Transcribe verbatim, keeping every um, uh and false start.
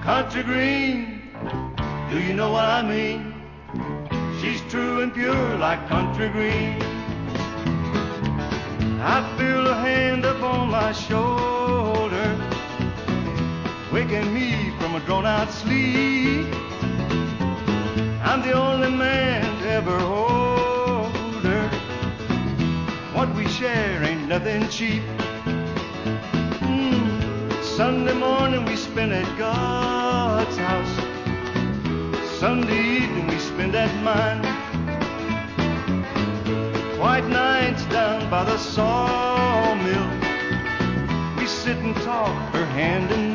country green. Do you know what I mean? She's true and pure like country green. I feel her hand upon my shoulder, waking me from a drawn-out sleep. I'm the only man to ever hold her. What we share ain't nothing cheap. Mm. Sunday morning we spend at God's house. Sunday evening we spend at mine. White nights down by the sawmill, we sit and talk, her hand in